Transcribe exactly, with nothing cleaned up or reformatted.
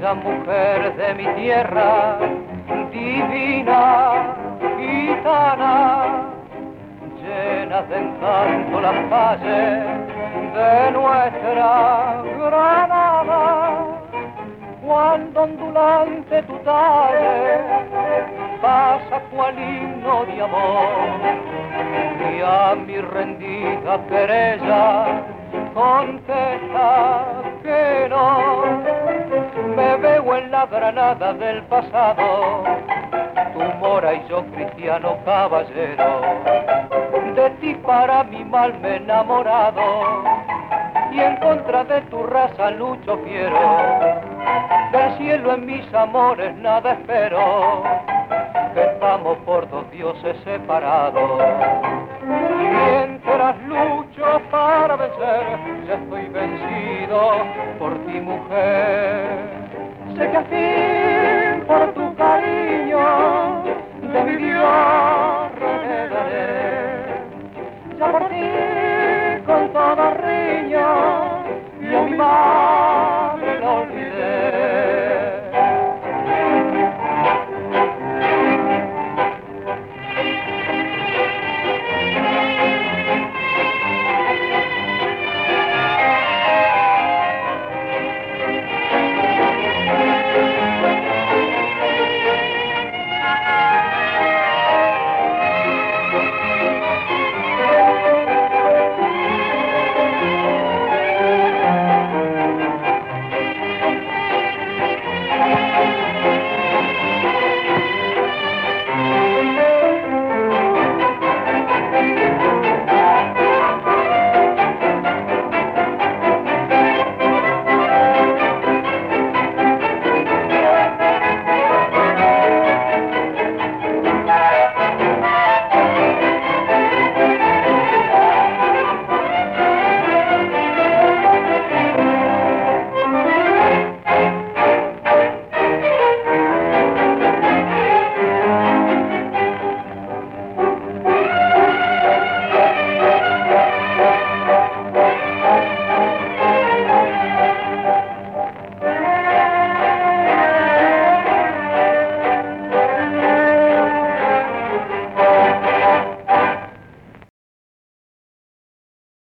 la mujer de mi tierra, divina, gitana, llenas de encanto las calles de nuestra Granada. Cuando ondulante tu talle pasa cual himno de amor, y a mi rendida querella contesta que no. Me veo en la Granada del pasado, tu mora y yo cristiano caballero, de ti para mi mal me he enamorado, y en contra de tu raza lucho fiero, del cielo en mis amores nada espero, que estamos por dos dioses separados. Mientras lucho para vencer, ya estoy vencido por ti, mujer. Sé que al fin por tu cariño de mi Dios renegaré, ya por ti con toda